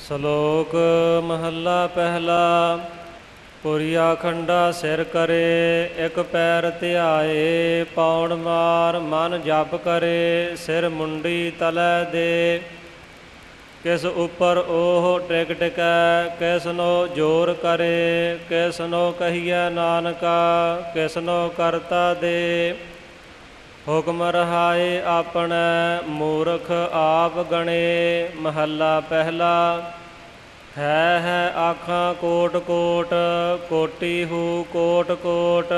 ਸ਼ਲੋਕ ਮਹੱਲਾ ਪਹਿਲਾ। ਪੁਰੀਆ ਖੰਡਾ ਸਿਰ ਕਰੇ, ਇੱਕ ਪੈਰ ਧਿਆਏ। ਪੌਣ ਮਾਰ ਮਨ ਜਪ ਕਰੇ, ਸਿਰ ਮੁੰਡੀ ਤਲੈ ਦੇ। ਕਿਸ ਉੱਪਰ ਉਹ ਟਿਕ ਟਿਕੈ, ਕਿਸਨੋ ਜੋਰ ਕਰੇ। ਕਿਸਨੋ ਕਹੀਐ ਨਾਨਕਾ, ਕਿਸਨੋ ਕਰਤਾ ਦੇ। ਹੁਕਮ ਰਹਾਏ ਆਪਣੈ, ਮੂਰਖ ਆਪ ਗਣੇ। ਮਹੱਲਾ ਪਹਿਲਾ। ਹੈ ਆਖਾਂ ਕੋਟ ਕੋਟ, ਕੋਟੀ ਹੂ ਕੋਟ ਕੋਟ।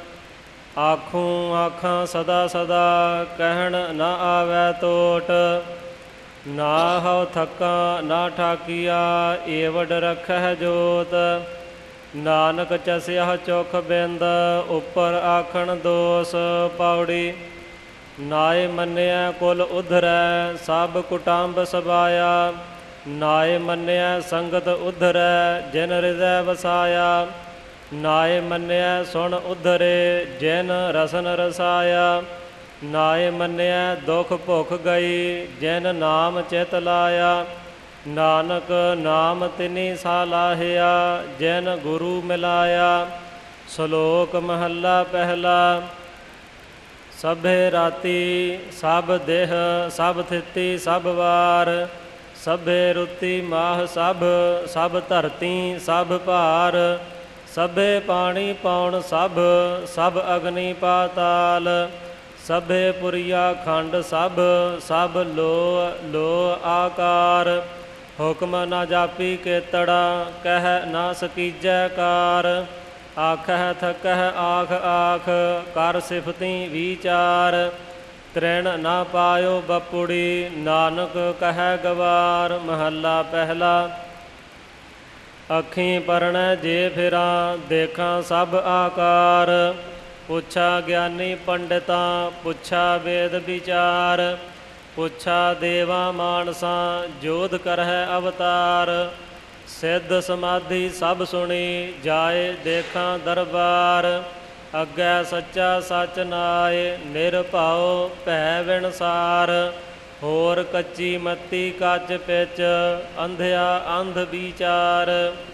ਆਖੂੰ ਆਖਾਂ ਸਦਾ ਸਦਾ, ਕਹਿਣ ਨਾ ਆਵੈ ਤੋਟ। ਨਾ ਹਉ ਥੱਕਾਂ ਨਾ ਠਾਕੀਆ, ਏਵਡ ਰਖਹਿ ਜੋਤ। ਨਾਨਕ ਚਸਿਆ ਚੁਖ ਬਿੰਦ, ਉੱਪਰ ਆਖਣ ਦੋਸ। ਪੌੜੀ। ਨਾਏ ਮੰਨਿਆ ਕੁਲ ਉਧਰੈ, ਸਭ ਕੁਟੰਬ ਸਬਾਇਆ। ਨਾਏ ਮੰਨਿਆ ਸੰਗਤ ਉਧਰੈ, ਜਿਨ ਹਿਰਦੈ ਵਸਾਇਆ। ਨਾਏ ਮੰਨਿਆ ਸੁਣ ਉਧਰੇ, ਜਿਨ ਰਸਨ ਰਸਾਇਆ। ਨਾਏ ਮੰਨਿਆ ਦੁਖ ਭੁਖ ਗਈ, ਜਿਨ ਨਾਮ ਚਿਤ ਲਾਇਆ। ਨਾਨਕ ਨਾਮ ਤਿਨੀ ਸਾਲਾਹਿਆ, ਜਿਨ ਗੁਰੂ ਮਿਲਾਇਆ। ਸ਼ਲੋਕ ਮਹੱਲਾ ਪਹਿਲਾ। ਸਭੇ ਰਾਤੀ ਸਭ ਦੇਹ, ਸਭ ਥਿਤੀ ਸਭ ਵਾਰ। ਸਭੇ ਰੁੱਤੀ ਮਾਹ ਸਭ, ਸਭ ਧਰਤੀ ਸਭ ਭਾਰ। ਸਭੇ ਪਾਣੀ ਪੌਣ ਸਭ, ਸਭ ਅਗਨੀ ਪਾਤਾਲ। ਸਭੇ ਪੁਰੀਆ ਖੰਡ ਸਭ, ਸਭ ਲੋ ਲੋ ਆਕਾਰ। ਹੁਕਮ ਨਾ ਜਾਪੀ ਕੇਤੜਾ, ਕਹਿ ਨਾ ਸਕੀਜੈ ਕਾਰ। ਆਖਹਿ ਥਕਹਿ ਆਖ ਆਖ, ਕਰ ਸਿਫਤੀ ਵਿਚਾਰ। ਤ੍ਰਿਣ ਨਾ ਪਾਇਓ ਬਪੁੜੀ, ਨਾਨਕ ਕਹਿ ਗਵਾਰ। ਮਹੱਲਾ ਪਹਿਲਾ। ਅੱਖੀਂ ਪਰਣੈ ਜੇ ਫਿਰਾਂ, ਦੇਖਾਂ ਸਭ ਆਕਾਰ। ਪੁੱਛਾ ਗਿਆਨੀ ਪੰਡਿਤਾਂ, ਪੁੱਛਾ ਵੇਦ ਵਿਚਾਰ। ਪੁੱਛਾ ਦੇਵਾਂ ਮਾਨਸਾਂ, ਜੋਧ ਕਰਹਿ ਅਵਤਾਰ। ਸਿੱਧ ਸਮਾਧੀ ਸਭ ਸੁਣੀ, ਜਾਏ ਦੇਖਾਂ ਦਰਬਾਰ। ਅੱਗੇ ਸੱਚਾ ਸੱਚ ਨਾਏ, ਨਿਰਭਉ ਭੈ ਵਿਣਸਾਰ। ਹੋਰ ਕੱਚੀ ਮੱਤੀ ਕੱਚ ਪਿਚ, ਅੰਧਿਆ ਅੰਧ ਵਿਚਾਰ।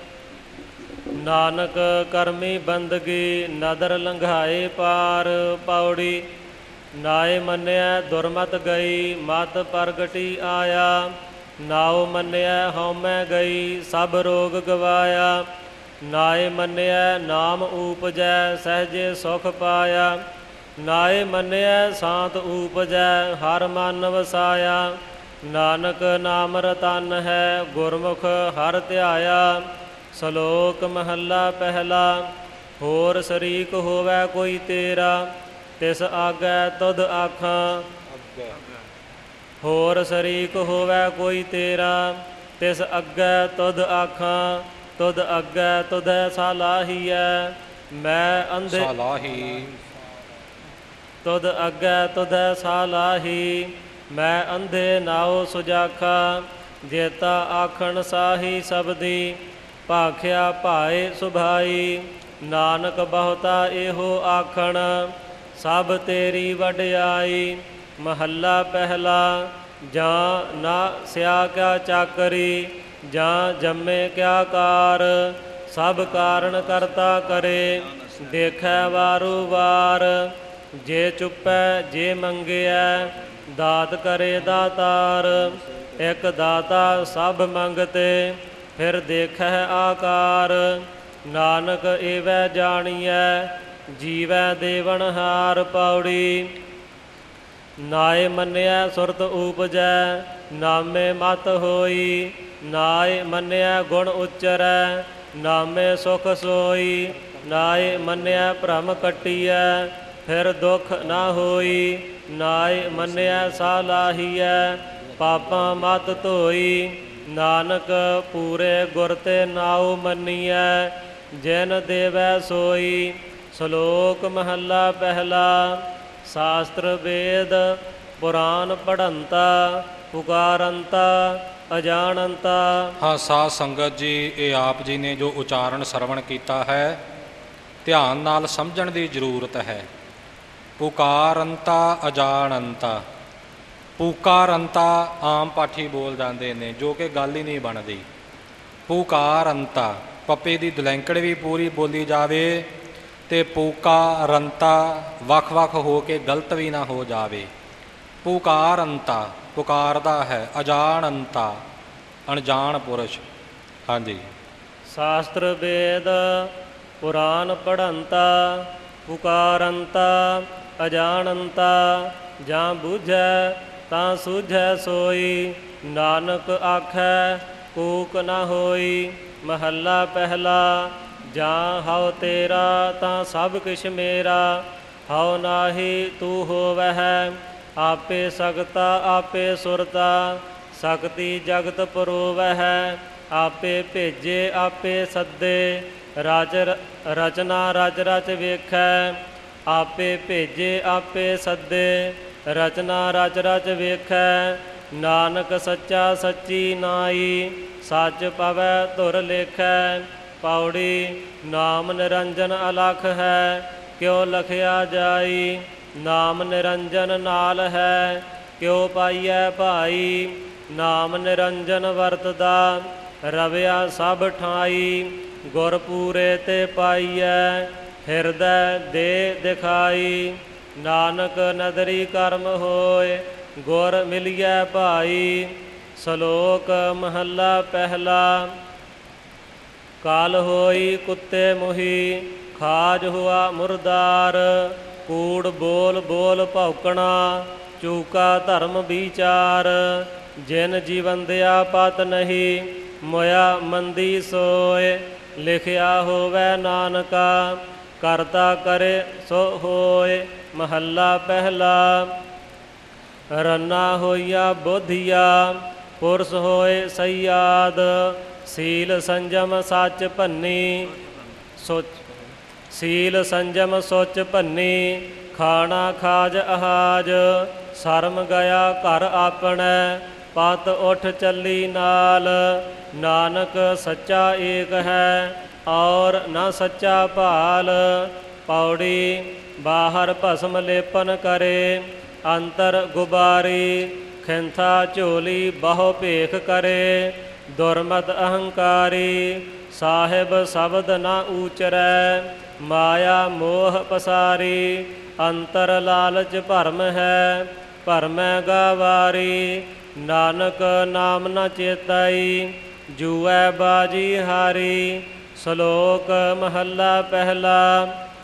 ਨਾਨਕ ਕਰਮੀ ਬੰਦਗੀ, ਨਦਰ ਲੰਘਾਏ ਪਾਰ। ਪੌੜੀ। ਨਾਏ ਮੰਨਿਆ ਦੁਰਮਤ ਗਈ, ਮਤ ਪ੍ਰਗਟੀ ਆਇਆ। ਨਾਉ ਮੰਨਿਆ ਹਉਮੈ ਗਈ, ਸਭ ਰੋਗ ਗਵਾਇਆ। ਨਾਏ ਮੰਨਿਆ ਨਾਮ ਊਪਜੈ, ਸਹਿਜੇ ਸੁਖ ਪਾਇਆ। ਨਾਏ ਮੰਨਿਆ ਸ਼ਾਂਤ ਊਪਜੈ, ਹਰ ਮਨ ਵਸਾਇਆ। ਨਾਨਕ ਨਾਮ ਰਤਨ ਹੈ, ਗੁਰਮੁਖ ਹਰਿ ਧਿਆਇਆ। ਸ਼ਲੋਕ ਮਹੱਲਾ ਪਹਿਲਾ। ਹੋਰ ਸ਼ਰੀਕ ਹੋਵੈ ਕੋਈ ਤੇਰਾ, ਤਿਸ ਆਗੈ ਤੁਧ ਆਖਾਂ। ਹੋਰ ਸ਼ਰੀਕ ਹੋਵੈ ਕੋਈ ਤੇਰਾ, ਤਿਸ ਅੱਗੇ ਤੁਧ ਆਖਾਂ। ਤੁਧ ਅੱਗੇ ਤੁਧੈ ਸਾਲਾਹੀਐ, ਮੈਂ ਅੰਧੇ ਤੁਧ ਅੱਗੇ ਤੁਧੈ ਸਾਲਾਹੀ, ਮੈਂ ਅੰਧੇ ਨਾਉ ਸੁਜਾਖਾ। ਜੇਤਾ ਆਖਣ ਸਾਹੀ ਸਬਦੀ, ਭਾਖਿਆ ਭਾਏ ਸੁਭਾਈ। ਨਾਨਕ ਬਹੁਤਾ ਇਹੋ ਆਖਣ, ਸਭ ਤੇਰੀ ਵਡਿਆਈ। ਮਹੱਲਾ ਪਹਿਲਾ। ਜਾਂ ਨਾ ਸਿਆ ਕਿਆ ਚਾਕਰੀ, ਜਾਂ ਜੰਮੇ ਕਿਆ ਕਾਰ। ਸਭ ਕਾਰਨ ਕਰਤਾ ਕਰੇ, ਦੇਖੈ ਵਾਰੂ ਵਾਰ। ਜੇ ਚੁੱਪੈ ਜੇ ਮੰਗਿਆ, ਦਾਤ ਕਰੇ ਦਾਤਾਰ। ਇੱਕ ਦਾਤਾ ਸਭ ਮੰਗਤੇ, ਫਿਰ ਦੇਖੈ ਆਕਾਰ। ਨਾਨਕ ਏਵੈ ਜਾਣੀਐ, ਜੀਵੈ ਦੇਵਨਹਾਰ। ਪੌੜੀ। ਨਾਏ ਮੰਨਿਆ ਸੁਰਤ ਊਪਜੈ, ਨਾਮੇ ਮਤ ਹੋਈ। ਨਾਏ ਮੰਨਿਆ ਗੁਣ ਉਚਰੈ, ਨਾਮੇ ਸੁਖ ਸੋਈ। ਨਾਏ ਮੰਨਿਆ ਭ੍ਰਮ ਕੱਟੀਐ, ਫਿਰ ਦੁਖ ਨਾ ਹੋਈ। ਨਾਏ ਮੰਨਿਆ ਸਾਲਾਹੀਐ, ਪਾਪਾਂ ਮਤ ਧੋਈ। ਨਾਨਕ ਪੂਰੇ ਗੁਰ ਤੇ ਨਾਉ ਮੰਨੀਐ, ਜਿਨ ਦੇਵੈ ਸੋਈ। ਸ਼ਲੋਕ ਮਹੱਲਾ ਪਹਿਲਾ। ਸ਼ਾਸਤਰ ਵੇਦ ਪੁਰਾਨ ਪੜ੍ਹੰਤਾ, ਪੁਕਾਰੰਤਾ ਅਜਾਣੰਤਾ। ਹਾਂ ਸਾਧ ਸੰਗਤ ਜੀ, ਇਹ ਆਪ ਜੀ ਨੇ ਜੋ ਉਚਾਰਨ ਸਰਵਣ ਕੀਤਾ ਹੈ, ਧਿਆਨ ਨਾਲ ਸਮਝਣ ਦੀ ਜ਼ਰੂਰਤ ਹੈ। ਪੁਕਾਰੰਤਾ ਅਜਾਣੰਤਾ। ਪੁਕਾਰੰਤਾ ਆਮ ਪਾਠੀ ਬੋਲ ਜਾਂਦੇ ਨੇ, ਜੋ ਕਿ ਗੱਲ ਹੀ ਨਹੀਂ ਬਣਦੀ। ਪੂਕਾਰੰਤਾ, ਪੱਪੇ ਦੀ ਦੁਲੈਂਕੜ ਵੀ ਪੂਰੀ ਬੋਲੀ ਜਾਵੇ ਤੇ ਪੂਕਾਰੰਤਾ ਵੱਖ-ਵੱਖ ਹੋ ਕੇ ਗਲਤ ਵੀ ਨਾ ਹੋ ਜਾਵੇ। ਪੂਕਾਰੰਤਾ ਪੁਕਾਰਦਾ ਹੈ, ਅਜਾਣੰਤਾ ਅਣਜਾਣ ਪੁਰਸ਼। ਹਾਂਜੀ। ਸ਼ਾਸਤਰ ਵੇਦ ਪੁਰਾਨ ਪੜ੍ਹੰਤਾ, ਪੁਕਾਰੰਤਾ ਅਜਾਣੰਤਾ। ਜਾਂ ਬੁਝੈ ਤਾਂ ਸੂਝੈ ਸੋਈ, ਨਾਨਕ ਆਖੈ ਕੂਕ ਨਾ ਹੋਈ। ਮਹੱਲਾ ਪਹਿਲਾ। ਜਾਂ ਹਉ ਤੇਰਾ ਤਾਂ ਸਭ ਕਿਛ ਮੇਰਾ, ਹਉ ਨਾਹੀ ਤੂੰ ਹੋਵਹਿ। ਆਪੇ ਸਕਤਾ ਆਪੇ ਸੁਰਤਾ, ਸਕਤੀ ਜਗਤ ਪਰੋਵਹਿ। ਆਪੇ ਭੇਜੇ ਆਪੇ ਸੱਦੇ, ਰਚਨਾ ਰਚ ਰਚ ਵੇਖੈ। ਆਪੇ ਭੇਜੇ ਆਪੇ ਸੱਦੇ, ਰਚਨਾ ਰਚ ਰਚ ਵੇਖੈ। ਨਾਨਕ ਸੱਚਾ ਸੱਚੀ ਨਾਈ, ਸੱਚ ਪਵੈ ਧੁਰ ਲੇਖੈ। ਪੌੜੀ। ਨਾਮ ਨਿਰੰਜਨ ਅਲਖ ਹੈ, ਕਿਉ ਲਖਿਆ ਜਾਈ। ਨਾਮ ਨਿਰੰਜਨ ਨਾਲ ਹੈ, ਕਿਉ ਪਾਈਐ ਭਾਈ। ਨਾਮ ਨਿਰੰਜਨ ਵਰਤਦਾ, ਰਵਿਆ ਸਭ ਠਾਈ। ਗੁਰ ਪੂਰੇ ਤੇ ਪਾਈਐ, ਹਿਰਦੈ ਦੇ ਦਿਖਾਈ। ਨਾਨਕ ਨਦਰੀ ਕਰਮ ਹੋਏ, ਗੁਰ ਮਿਲਿਐ ਭਾਈ। ਸ਼ਲੋਕ ਮਹੱਲਾ ਪਹਿਲਾ। ਕਾਲ ਹੋਈ ਕੁੱਤੇ ਮੁਹੀ, ਖਾਜ ਹੁਆ ਮੁਰਦਾਰ। ਕੂੜ ਬੋਲ ਬੋਲ ਭੌਕਣਾ, ਚੂਕਾ ਧਰਮ ਵਿਚਾਰ। ਜਿਨ ਜੀਵੰਦਿਆ ਪਤ ਨਹੀਂ, ਮੋਇਆ ਮੰਦੀ ਸੋਏ। ਲਿਖਿਆ ਹੋਵੈ ਨਾਨਕਾ, ਕਰਤਾ ਕਰੇ ਸੋ ਹੋਏ। ਮਹੱਲਾ ਪਹਿਲਾ। ਰੰਨਾ ਹੋਈਆ ਬੋਧੀਆ, ਪੁਰਸ ਹੋਏ ਸਯਾਦ। ਸੀਲ ਸੰਜਮ ਸੱਚ ਭੰਨੀ, ਸੀਲ ਸੰਜਮ ਸੋਚ ਭੰਨੀ। ਖਾਣਾ ਖਾਜ ਅਹਾਜ, ਸ਼ਰਮ ਗਿਆ ਘਰ ਆਪਣੈ। ਪਤ ਉਠ ਚੱਲੀ ਨਾਲ, ਨਾਨਕ ਸੱਚਾ ਏਕ ਹੈ, ਔਰ ਨਾ ਸੱਚਾ ਭਾਲ। ਪੌੜੀ। ਬਾਹਰ ਭਸਮ ਲੇਪਨ ਕਰੇ, ਅੰਤਰ ਗੁਬਾਰੀ। ਖਿੰਥਾ ਝੋਲੀ ਬਹੁ ਭੇਖ ਕਰੇ, ਦੁਰਮਤ ਅਹੰਕਾਰੀ। ਸਾਹਿਬ ਸ਼ਬਦ ਨਾ ਊਚਰੈ, ਮਾਇਆ ਮੋਹ ਪਸਾਰੀ। ਅੰਤਰ ਲਾਲਚ ਭਰਮ ਹੈ, ਭਰਮੈ ਗਾਵਾਰੀ। ਨਾਨਕ ਨਾਮ ਨ ਚੇਤਾਈ, ਜੂਐ ਬਾਜੀ ਹਾਰੀ। ਸ਼ਲੋਕ ਮਹੱਲਾ ਪਹਿਲਾ।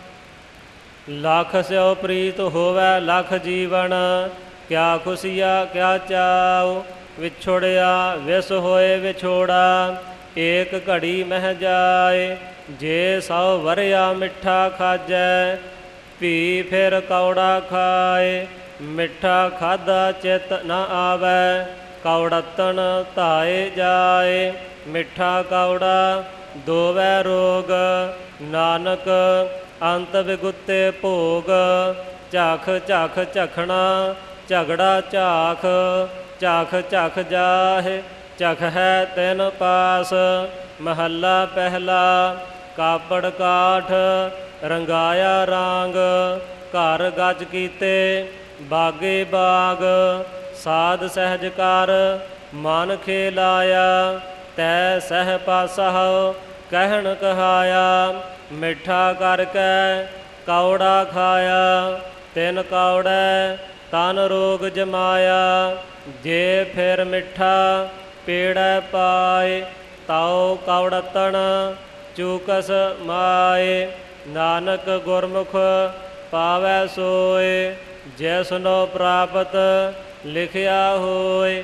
ਲੱਖ ਸਿਉ ਪ੍ਰੀਤ ਹੋਵੈ ਲਖ ਜੀਵਨ, ਕਿਆ ਖੁਸ਼ੀਆ ਕਿਆ ਚਾਉ। ਵਿਛੋੜਿਆ ਵਿਸ ਹੋਏ ਵਿਛੋੜਾ, ਏਕ ਘੜੀ ਮਹਿ ਜਾਏ। ਜੇ ਸੌ ਵਰਿਆ ਮਿੱਠਾ ਖਾਜੈ, ਭੀ ਫਿਰ ਕੌੜਾ ਖਾਏ। ਮਿੱਠਾ ਖਾਧਾ ਚਿਤ ਨ ਆਵੈ, ਕੌੜਤਨ ਧਾਏ ਜਾਏ। ਮਿੱਠਾ ਕੌੜਾ ਦੋਵੈ ਰੋਗ, ਨਾਨਕ ਅੰਤ ਵਿਗੁੱਤੇ ਭੋਗ। ਝਖ ਝਖ ਝਖਣਾ, ਝਗੜਾ ਝਾਖ। ਝਖ ਝਖ ਜਾਹੇ, ਝਖ ਹੈ ਤਿਨ ਪਾਸ। ਮਹੱਲਾ ਪਹਿਲਾ। ਕਾਪੜ ਕਾਠ ਰੰਗਾਇਆ ਰਾਂਗ, ਘਰ ਗੱਜ ਕੀਤੇ ਬਾਗੇ ਬਾਗ। ਸਾਧ ਸਹਿਜ ਕਰ ਮਨ ਖੇਲਾਇਆ, ਤੈ ਸਹਿ ਪਾਸਹ ਕਹਿਣ ਕਹਾਇਆ। ਮਿੱਠਾ ਕਰਕੇ ਕੌੜਾ ਖਾਇਆ, ਤਿਨ ਕੌੜੈ ਤਨ ਰੋਗ ਜਮਾਇਆ। ਜੇ ਫਿਰ ਮਿੱਠਾ ਪੇੜੈ ਪਾਏ, ਤਾਉ ਕੌੜਤਣ ਚੂਕਸ ਮਾਏ। ਨਾਨਕ ਗੁਰਮੁਖ ਪਾਵੈ ਸੋਏ, ਜੈਸਨੋ ਪ੍ਰਾਪਤ ਲਿਖਿਆ ਹੋਏ।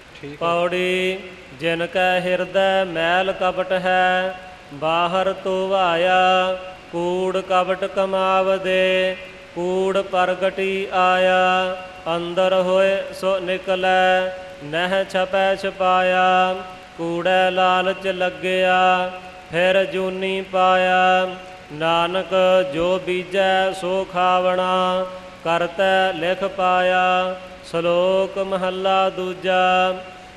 ਪੌੜੀ। ਜਿਨ ਕੈ ਹਿਰਦੈ ਮੈਲ ਕਪਟ ਹੈ, ਬਾਹਰ ਧੋਵਾਇਆ। ਕੂੜ ਕਪਟ ਕਮਾਵਦੇ, ਕੂੜ ਪ੍ਰਗਟੀ ਆਇਆ। ਅੰਦਰ ਹੋਏ ਸੋ ਨਿਕਲੈ, ਨਹਿ ਛਪੈ ਛਪਾਇਆ। ਕੂੜੈ ਲਾਲਚ ਲੱਗਿਆ, ਫਿਰ ਜੂਨੀ ਪਾਇਆ। ਨਾਨਕ ਜੋ ਬੀਜੈ ਸੋ ਖਾਵਣਾ, ਕਰਤੈ ਲਿਖ ਪਾਇਆ। ਸ਼ਲੋਕ ਮਹੱਲਾ ਦੂਜਾ।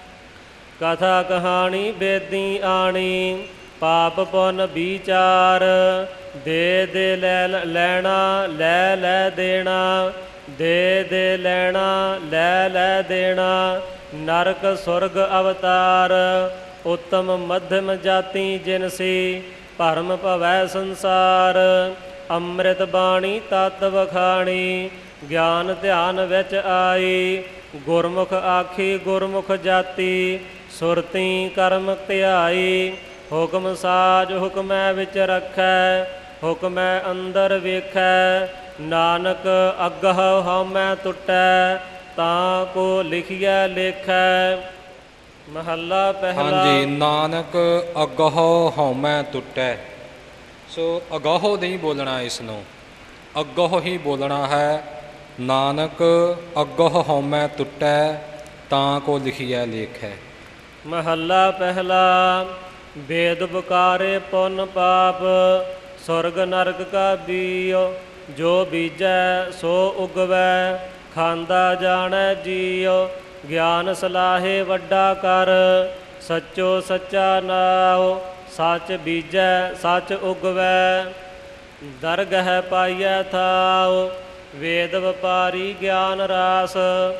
ਕਥਾ ਕਹਾਣੀ ਬੇਦੀ ਆਣੀ, ਪਾਪ ਪੁੰਨ ਵਿਚਾਰ। ਦੇ ਦੇ ਲੈ ਲੈਣਾ, ਲੈ ਲੈ ਦੇਣਾ। ਦੇ ਦੇ ਲੈਣਾ, ਲੈ ਲੈ ਦੇਣਾ। ਨਰਕ ਸੁਰਗ ਅਵਤਾਰ, ਉੱਤਮ ਮੱਧਮ ਜਾਤੀ ਜਿਨਸੀ ਭਰਮ ਭਵੈ ਸੰਸਾਰ। ਅੰਮ੍ਰਿਤ ਬਾਣੀ ਤਤ ਵਖਾਣੀ ਗਿਆਨ ਧਿਆਨ ਵਿੱਚ ਆਈ। ਗੁਰਮੁਖ ਆਖੀ ਗੁਰਮੁਖ ਜਾਤੀ ਸੁਰਤੀ ਕਰਮ ਧਿਆਈ। ਹੁਕਮ ਸਾਜ ਹੁਕਮੈ ਵਿੱਚ ਰੱਖੈ ਹੁਕਮੈ ਅੰਦਰ ਵੇਖੈ। ਨਾਨਕ ਅਗਹ ਹਉਮੈ ਟੁੱਟੈ ਤਾਂ ਕੋ ਲਿਖਿਆ ਲੇਖੈ। ਮਹੱਲਾ ਪਹਿਲਾ। ਹਾਂਜੀ, ਨਾਨਕ ਅਗਹੁ ਹਉਮੈ ਟੁੱਟੈ। ਸੋ ਅਗਹੁ ਨਹੀਂ ਬੋਲਣਾ, ਇਸ ਨੂੰ ਅਗਹੁ ਹੀ ਬੋਲਣਾ ਹੈ। ਨਾਨਕ ਅਗਹੁ ਹਉਮੈ ਟੁੱਟੈ ਤਾਂ ਕੋ ਲਿਖਿਆ ਲੇਖੈ। ਮਹੱਲਾ ਪਹਿਲਾ। ਵੇਦ ਬਕਾਰੇ ਪੁੰਨ ਪਾਪ ਸੁਰਗ ਨਰਕ ਕਾ ਬੀਉ। ਜੋ ਬੀਜੈ ਸੋ ਉਗਵੈ ਖਾਂਦਾ ਜਾਣੈ ਜੀਉ। ਗਿਆਨ ਸਲਾਹੇ ਵੱਡਾ ਕਰ ਸੱਚੋ ਸੱਚਾ ਨਾਉ। ਸੱਚ ਬੀਜੈ ਸੱਚ ਉਗਵੈ ਦਰਗਹਿ ਪਾਈਐ ਥਾਉ। ਵੇਦ ਵਪਾਰੀ ਗਿਆਨ ਰਾਸ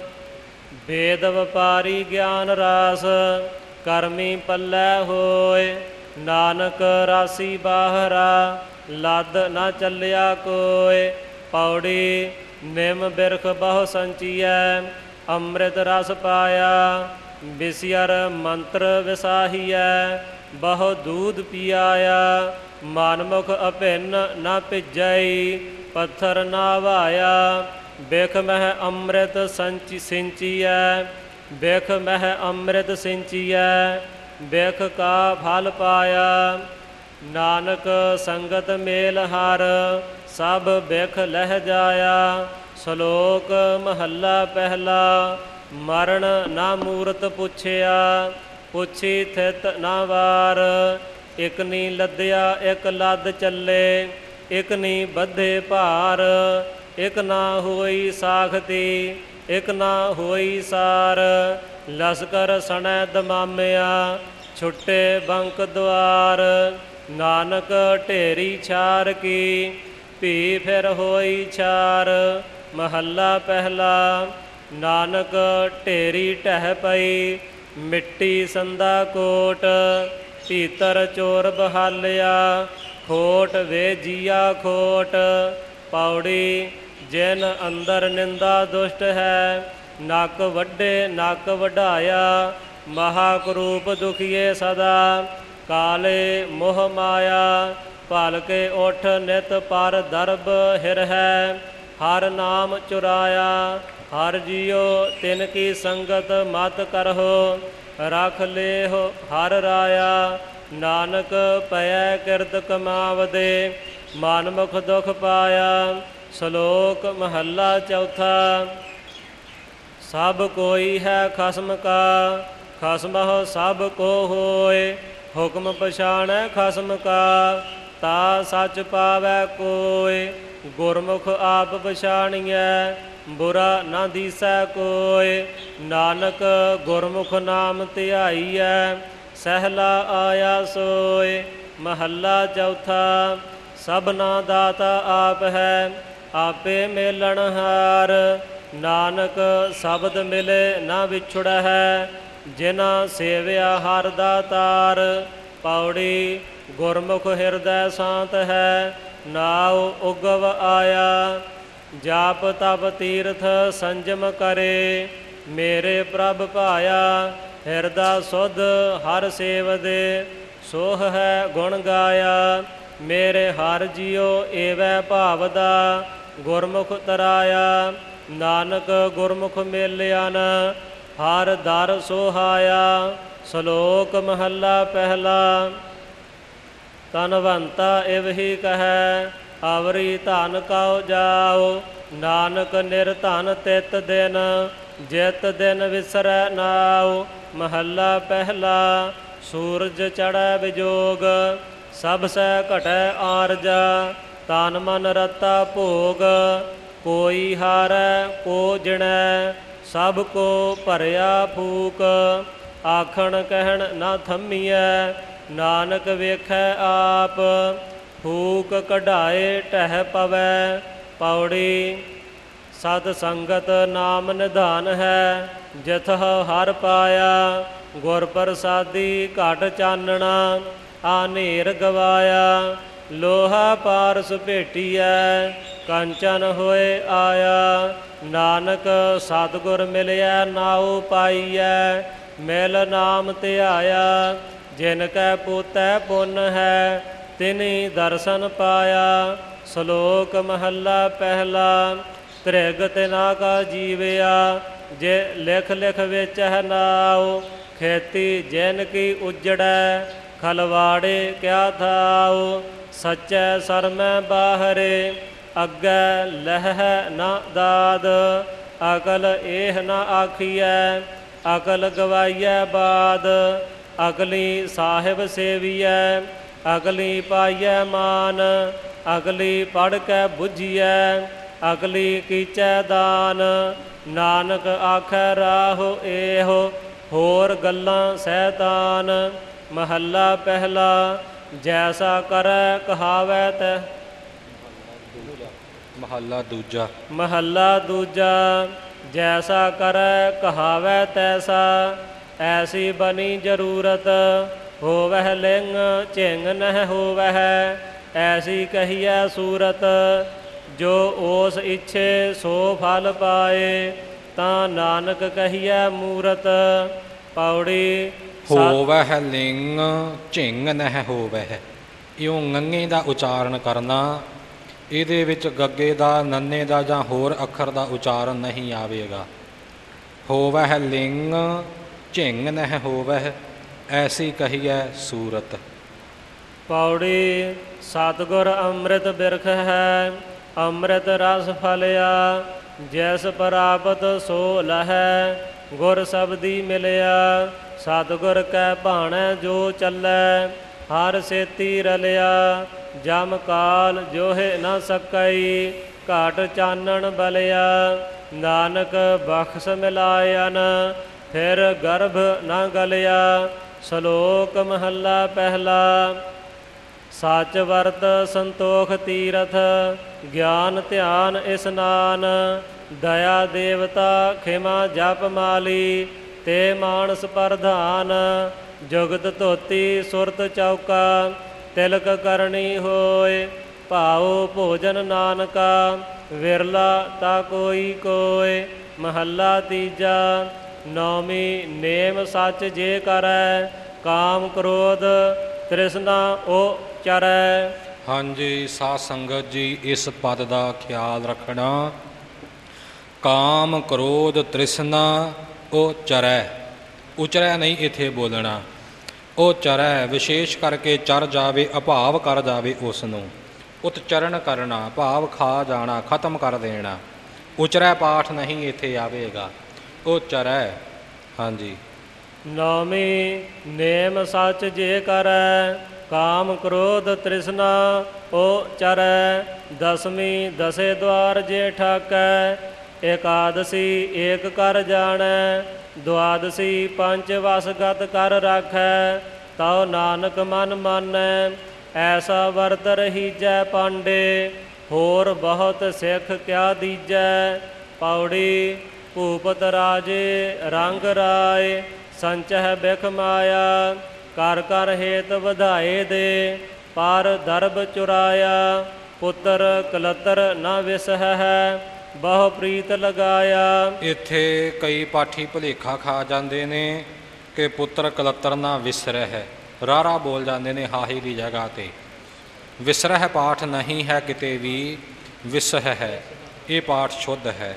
ਵੇਦ ਵਪਾਰੀ ਗਿਆਨ ਰਾਸ ਕਰਮੀ ਪੱਲੇ ਹੋਏ। ਨਾਨਕ ਰਾਸੀ ਬਾਹਰਾ ਲੱਦ ਨਾ ਚੱਲਿਆ ਕੋਇ। ਪੌੜੀ ਨਿਮ ਬਿਰਖ ਬਹੁ ਸੰਚੀਐ ਅੰਮ੍ਰਿਤ ਰਸ ਪਾਇਆ। ਬਿਸਿਅਰ ਮੰਤਰ ਵਿਸਾਹੀਐ ਬਹੁ ਦੂਧ ਪੀਆਇਆ। ਮਨਮੁਖ ਅਭਿੰਨ ਨਾ ਭਿਜਈ ਪੱਥਰ ਨਾ ਵਾਇਆ। ਬਿਖ ਮਹਿ ਅੰਮ੍ਰਿਤ ਸਿੰਚੀਐ ਬਿਖ ਮਹਿ ਅੰਮ੍ਰਿਤ ਸਿੰਚੀਐ ਬਿਖ ਕਾ ਫਲ ਪਾਇਆ। ਨਾਨਕ ਸੰਗਤ ਮੇਲ ਹਰ ਸਭ ਬਿਖ ਲਹਿ ਜਾਇਆ। ਸ਼ਲੋਕ ਮਹੱਲਾ ਪਹਿਲਾ। ਮਰਨ ਨਾ ਮੂਰਤ ਪੁੱਛਿਆ ਪੁੱਛੀ ਥਿਤ ਨਾ ਵਾਰ। ਇਕ ਨੀ ਲੱਦਿਆ ਇਕ ਲੱਦ ਚੱਲੇ ਇਕ ਨੀ ਬੱਧੇ ਭਾਰ। ਇਕ ਨਾ ਹੋਈ ਸਾਖਤੀ ਇਕ ਨਾ ਹੋਈ ਸਾਰ। ਲਸਕਰ ਸਣੈ ਦਮਾਮਿਆ ਛੁੱਟੇ ਬੰਕ ਦੁਆਰ। ਨਾਨਕ ਢੇਰੀ ਛਾਰ ਕੀ ਭੀ ਫਿਰ ਹੋਈ ਛਾਰ। ਮਹੱਲਾ ਪਹਿਲਾ। ਨਾਨਕ ਢੇਰੀ ਢਹਿ ਪਈ ਮਿੱਟੀ ਸੰਦਾ ਕੋਟ। ਭੀਤਰ ਚੋਰ ਬਹਾਲਿਆ ਖੋਟ ਵੇ ਜੀਆ ਖੋਟ। ਪੌੜੀ ਜਿਨ ਅੰਦਰ ਨਿੰਦਾ ਦੁਸ਼ਟ ਹੈ ਨੱਕ ਵੱਡੇ ਨੱਕ ਵਢਾਇਆ। ਮਹਾਕਰੂਪ ਦੁਖੀਏ ਸਦਾ ਕਾਲੇ ਮੋਹ ਮਾਇਆ। ਭਲ ਕੇ ਉਠ ਨਿਤ ਪਰ ਦਰਬ ਹਿਰਹੈ ਹਰ ਨਾਮ ਚੁਰਾਇਆ। ਹਰ ਜੀਉ ਤਿਨ ਕੀ ਸੰਗਤ ਮਤ ਕਰਹੁ ਰਖ ਲੇਹੁ ਹਰ ਰਾਇਆ। ਨਾਨਕ ਪਇਐ ਕਿਰਤ ਕਮਾਵਦੇ ਮਨਮੁਖ ਦੁਖ ਪਾਇਆ। ਸ਼ਲੋਕ ਮਹੱਲਾ ਚੌਥਾ। ਸਭ ਕੋਈ ਹੈ ਖਸਮ ਕਾ ਖਸਮਹੁ ਸਭ ਕੋ ਹੋਏ। ਹੁਕਮ ਪਛਾਣੈ ਖਸਮ ਕਾ ਤਾ ਸੱਚ ਪਾਵੈ ਕੋਇ। ਗੁਰਮੁਖ ਆਪ ਪਛਾਣੀਐ ਬੁਰਾ ਨਾ ਦੀਸੈ ਕੋਇ। ਨਾਨਕ ਗੁਰਮੁਖ ਨਾਮ ਧਿਆਈਐ ਸਹਿਲਾ ਆਇਆ ਸੋਇ। ਮਹੱਲਾ ਚੌਥਾ। ਸਭਨਾ ਦਾਤਾ ਆਪ ਹੈ ਆਪੇ ਮੇਲਣ ਹਾਰ। ਨਾਨਕ ਸ਼ਬਦ ਮਿਲੇ ਨਾ ਵਿਛੜੈ ਜਿਨਾ ਸੇਵਿਆ ਹਰ ਦਾਤਾਰ। ਪੌੜੀ ਗੁਰਮੁਖ ਹਿਰਦੈ ਸ਼ਾਂਤ ਹੈ ਨਾਉ ਉਗਵ ਆਇਆ। ਜਾਪ ਤਪ ਤੀਰਥ ਸੰਜਮ ਕਰੇ ਮੇਰੇ ਪ੍ਰਭ ਭਾਇਆ। ਹਿਰਦਾ ਸੁਧ ਹਰ ਸੇਵਦੇ ਸੋਹ ਹੈ ਗੁਣ ਗਾਇਆ। ਮੇਰੇ ਹਰ ਜੀਉ ਏਵੈ ਭਾਵਦਾ ਗੁਰਮੁਖ ਤਰਾਇਆ। ਨਾਨਕ ਗੁਰਮੁਖ ਮੇਲਿਆਨ ਹਰ ਦਰ ਸੋਹਾਇਆ। ਸ਼ਲੋਕ ਮਹੱਲਾ ਪਹਿਲਾ। ਤਨਵੰਤਾ ਇਵਹੀ ਕਹੈ ਅਵਰੀ ਧਨ ਕਉ ਜਾਉ। ਨਾਨਕ ਨਿਰਧਨ ਤਿਤ ਦਿਨ ਜਿਤ ਦਿਨ ਵਿਸਰੈ ਨਾਉ। ਮਹੱਲਾ ਪਹਿਲਾ। ਸੂਰਜ ਚੜ੍ਹੈ ਵਿਜੋਗ ਸਭ ਸੈ ਘਟੈ ਆਰਜਾ। ਤਨ ਮਨ ਰਤਾ ਭੋਗ ਕੋਈ ਹਾਰੈ ਕੋ ਜਿਣੈ। ਸਭ ਕੋ ਭਰਿਆ ਫੂਕ ਆਖਣ ਕਹਿਣ ਨਾ ਥੰਮੀਐ। ਨਾਨਕ ਵੇਖੈ ਆਪ ਫੂਕ ਕਢਾਏ ਢਹਿ ਪਵੈ। ਪੌੜੀ ਸਤ ਸੰਗਤ ਨਾਮ ਨਿਧਾਨ ਹੈ ਜਿਥ ਹਰ ਪਾਇਆ। ਗੁਰ ਪ੍ਰਸਾਦੀ ਘਟ ਚਾਨਣਾ, ਆਨੇਰ ਗਵਾਇਆ। ਲੋਹਾ ਪਾਰਸ ਭੇਟੀਐ, ਕੰਚਨ ਹੋਏ ਆਇਆ। ਨਾਨਕ ਸਤਿਗੁਰ ਮਿਲਿਆ ਨਾਉ ਪਾਈਐ, ਮਿਲ ਨਾਮ ਧਿਆਇਆ। ਜਿਨ ਕੈ ਪੋਤੈ ਪੁੰਨ ਹੈ, ਤਿਨੀ ਦਰਸ਼ਨ ਪਾਇਆ। ਸ਼ਲੋਕ ਮਹੱਲਾ ਪਹਿਲਾ। ਤ੍ਰਿਗ ਤਿਨਾ ਕਾ ਜੀਵਿਆ, ਜੇ ਲਿਖ ਲਿਖ ਵਿੱਚ ਹੈ ਨਾਉ। ਖੇਤੀ ਜਿਨ ਕੀ ਉਜੜੈ, ਖਲਵਾੜੇ ਕਿਆ ਥਾਉ। ਸੱਚੈ ਸਰਮੈ ਬਾਹਰੇ, ਅੱਗੇ ਲਹਿ ਨਾ ਦਾਦ। ਅਕਲ ਇਹ ਨਾ ਆਖੀਐ, ਅਕਲ ਗਵਾਈਐ ਬਾਦ। ਅਕਲੀ ਸਾਹਿਬ ਸੇਵੀਐ, ਅਕਲੀ ਪਾਈਐ ਮਾਨ। ਅਕਲੀ ਪੜ੍ਹ ਕੇ ਬੁੱਝੀਐ, ਅਕਲੀ ਕੀਚੈ ਦਾਨ। ਨਾਨਕ ਆਖੈ ਰਾਹੋ ਇਹੋ, ਹੋਰ ਗੱਲਾਂ ਸੈਤਾਨ। ਮਹੱਲਾ ਪਹਿਲਾ। ਜੈਸਾ ਕਰੈ ਕਹਾਵੈ ਤੈ। ਮਹੱਲਾ ਦੂਜਾ। ਮਹੱਲਾ ਦੂਜਾ। ਜੈਸਾ ਕਰੈ ਕਹਾਵੈ ਤੈਸਾ, ਐਸੀ ਬਣੀ ਜ਼ਰੂਰਤ। ਹੋਵਹਿ ਲਿੰਗ ਝਿੰਗ ਨਹਿ ਹੋਵਹਿ, ਐਸੀ ਕਹੀਐ ਸੂਰਤ। ਜੋ ਓਸ ਇੱਛੇ ਸੋ ਫਲ ਪਾਏ, ਤਾਂ ਨਾਨਕ ਕਹੀਐ ਮੂਰਤ। ਪੌੜੀ। ਹੋਵਹਿ ਲਿੰਗ ਝਿੰਗ ਨਹਿ ਹੋਵਹਿ, ਇਉਂ ngੰਗੇ ਦਾ ਉਚਾਰਨ ਕਰਨਾ। ਇਹਦੇ ਵਿੱਚ ਗੱਗੇ ਦਾ, ਨੰਨੇ ਦਾ ਜਾਂ ਹੋਰ ਅੱਖਰ ਦਾ ਉਚਾਰਨ ਨਹੀਂ ਆਵੇਗਾ। ਹੋਵਹਿ ਲਿੰਗ ਝਿੰਗ ਨਹਿ ਹੋਵਹਿ, ਐਸੀ ਕਹੀਐ ਸੂਰਤ। ਪੌੜੀ। ਸਤਿਗੁਰ ਅੰਮ੍ਰਿਤ ਬਿਰਖ ਹੈ, ਅੰਮ੍ਰਿਤ ਰਸ ਫਲਿਆ। ਜੈਸ ਪ੍ਰਾਪਤ ਸੋ ਲਹੈ, ਗੁਰ ਸਬਦੀ ਮਿਲਿਆ। ਸਤਿਗੁਰ ਕੈ ਭਾਣੈ ਜੋ ਚੱਲੈ, ਹਰ ਸੇਤੀ ਰਲਿਆ। ਜਮ ਕਾਲ ਜੋਹਿ ਨ ਸਕਈ, ਘਾਟ ਚਾਨਣ ਬਲਿਆ। ਨਾਨਕ ਬਖਸ਼ ਮਿਲਾਇਨ, ਫਿਰ ਗਰਭ ਨ ਗਲਿਆ। ਸ਼ਲੋਕ ਮਹੱਲਾ ਪਹਿਲਾ। ਸੱਚ ਵਰਤ ਸੰਤੋਖ ਤੀਰਥ, ਗਿਆਨ ਧਿਆਨ ਇਸਨਾਨ। ਦਇਆ ਦੇਵਤਾ ਖਿਮਾ ਜਪ ਮਾਲੀ, ਤੇ ਮਾਨਸ ਪ੍ਰਧਾਨ। ਜੁਗਤ ਧੋਤੀ ਸੁਰਤ ਚੌਕਾ, ਤਿਲਕ ਕਰਨੀ ਹੋਏ। ਭਾਉ ਭੋਜਨ ਨਾਨਕਾ, ਵਿਰਲਾ ਤਾ ਕੋਈ ਕੋਇ। ਮਹੱਲਾ ਤੀਜਾ। ਨੌਵੀਂ। ਨੇਮ ਸੱਚ ਜੇ ਕਰੈ, ਕਾਮ ਕ੍ਰੋਧ ਤ੍ਰਿਸ਼ਨਾ ਉਹ ਚਰੈ। ਹਾਂਜੀ, ਸਾਧ ਸੰਗਤ ਜੀ, ਇਸ ਪਦ ਦਾ ਖਿਆਲ ਰੱਖਣਾ। ਕਾਮ ਕ੍ਰੋਧ ਤ੍ਰਿਸ਼ਨਾ ਉਹ ਚਰੈ, ਉਚਰੈ ਨਹੀਂ ਇੱਥੇ ਬੋਲਣਾ। ਉਹ ਚਰੈ ਵਿਸ਼ੇਸ਼ ਕਰਕੇ ਚਰ ਜਾਵੇ, ਅਭਾਵ ਕਰ ਜਾਵੇ ਉਸ ਨੂੰ। ਉਤਚਰਨ ਕਰਨਾ ਭਾਵ ਖਾ ਜਾਣਾ, ਖਤਮ ਕਰ ਦੇਣਾ। ਉਚਰੈ ਪਾਠ ਨਹੀਂ ਇੱਥੇ ਆਵੇਗਾ, ਉਹ ਚਰੈ। ਹਾਂਜੀ। ਨੌਵੀਂ। ਨੇਮ ਸੱਚ ਜੇ ਕਰੈ, ਕਾਮ ਕ੍ਰੋਧ ਤ੍ਰਿਸ਼ਨਾ ਉਹ ਚਰੈ। ਦਸਵੀਂ। ਦਸੇ ਦੁਆਰ ਜੇ ਠਾਕੈ, ਏਕਾਦਸੀ ਏਕ ਕਰ ਜਾਣੈ। ਦੁਆਦਸੀ ਪੰਜ ਵਸਗਤ ਕਰ ਰਾਖੈ, ਤਉ ਨਾਨਕ ਮਨ ਮਾਨੈ। ਐਸਾ ਵਰਤ ਰਹੀਜੈ ਪਾਂਡੇ, ਹੋਰ ਬਹੁਤ ਸਿੱਖ ਕਿਆ ਦੀਜੈ। ਪੌੜੀ। ਭੂਪਤ ਰਾਜੇ ਰੰਗ ਰਾਏ, ਸੰਚਹਿ ਬਿਖ ਮਾਇਆ। ਕਰ ਕਰ ਹੇਤ ਵਧਾਏ ਦੇ, ਪਰ ਦਰਬ ਚੁਰਾਇਆ। ਪੁੱਤਰ ਕਲਤਰ ਨ ਵਿਸਹੈ, ਬਹੁ ਪ੍ਰੀਤ ਲਗਾਇਆ। ਇੱਥੇ ਕਈ ਪਾਠੀ ਭੁਲੇਖਾ ਖਾ ਜਾਂਦੇ ਨੇ ਕਿ ਪੁੱਤਰ ਕਲਤਰ ਨਾ ਵਿਸਰਹਿ, ਰਾਰਾ ਬੋਲ ਜਾਂਦੇ ਨੇ ਹਾਹੀ ਦੀ ਜਗ੍ਹਾ 'ਤੇ। ਵਿਸਰਹਿ ਪਾਠ ਨਹੀਂ ਹੈ ਕਿਤੇ ਵੀ, ਵਿਸਹ ਹੈ, ਇਹ ਪਾਠ ਸ਼ੁੱਧ ਹੈ।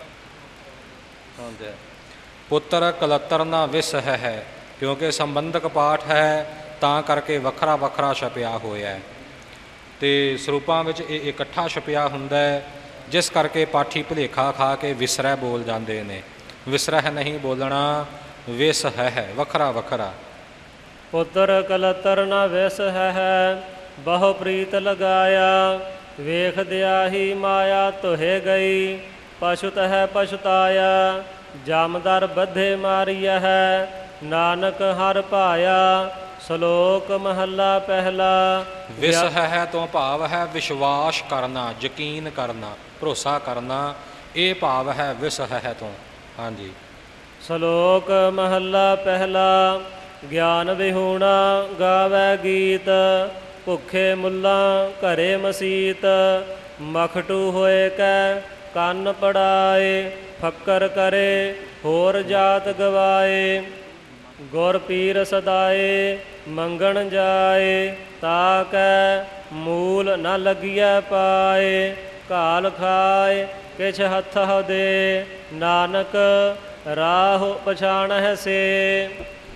ਪੁੱਤਰ ਕਲਤਰ ਨਾ ਵਿਸਹ ਹੈ, ਕਿਉਂਕਿ ਸੰਬੰਧਕ ਪਾਠ ਹੈ, ਤਾਂ ਕਰਕੇ ਵੱਖਰਾ ਵੱਖਰਾ ਛਪਿਆ ਹੋਇਆ ਹੈ। ਅਤੇ ਸਰੂਪਾਂ ਵਿੱਚ ਇਹ ਇਕੱਠਾ ਛਪਿਆ ਹੁੰਦਾ ਹੈ, ਜਿਸ ਕਰਕੇ ਪਾਠੀ ਭੁਲੇਖਾ ਖਾ ਕੇ ਵਿਸਰਹਿ ਬੋਲ ਜਾਂਦੇ ਨੇ। ਵਿਸਰਹਿ ਨਹੀਂ ਬੋਲਣਾ, ਵਿਸ ਹੈ, ਵੱਖਰਾ ਵੱਖਰਾ। ਪੁੱਤਰ ਕਲਤਰ ਨ ਵਿਸ ਹੈ, ਬਹੁ ਪ੍ਰੀਤ ਲਗਾਇਆ। ਵੇਖ ਦਿਆਹੀ ਮਾਇਆ ਧੋਹੇ ਗਈ, ਪਸ਼ੁਤ ਹੈ ਪਛੁਤਾਇਆ। ਜਾਮਦਰ ਬੱਧੇ ਮਾਰੀਆ ਹੈ, ਨਾਨਕ ਹਰ ਭਾਇਆ। ਸ਼ਲੋਕ ਮਹੱਲਾ ਪਹਿਲਾ। ਵਿਸਹ ਹੈ ਤੋਂ ਭਾਵ ਹੈ ਵਿਸ਼ਵਾਸ ਕਰਨਾ, ਯਕੀਨ ਕਰਨਾ, ਭਰੋਸਾ ਕਰਨਾ, ਇਹ ਭਾਵ ਹੈ ਵਿਸਹ ਹੈ ਤੋਂ। ਹਾਂਜੀ। ਸ਼ਲੋਕ ਮਹੱਲਾ ਪਹਿਲਾ। ਗਿਆਨ ਵਿਹੂਣਾ ਗਾਵੈ ਗੀਤ, ਭੁੱਖੇ ਮੁੱਲਾਂ ਘਰੇ ਮਸੀਤ। ਮਖਟੂ ਹੋਏ ਕੈ ਕੰਨ ਪੜਾਏ, ਫੱਕਰ ਕਰੇ ਹੋਰ ਜਾਤ ਗਵਾਏ। ਗੁਰ ਪੀਰ ਸਦਾਏ ਮੰਗਣ ਜਾਏ, ਤਾ ਕੈ ਮੂਲ ਨ ਲੱਗੀਐ ਪਾਏ। ਘਾਲ ਖਾਏ ਕਿਛ ਹੱਥ ਦੇ, ਨਾਨਕ ਰਾਹ ਪਛਾਣਹਿ ਸੇ।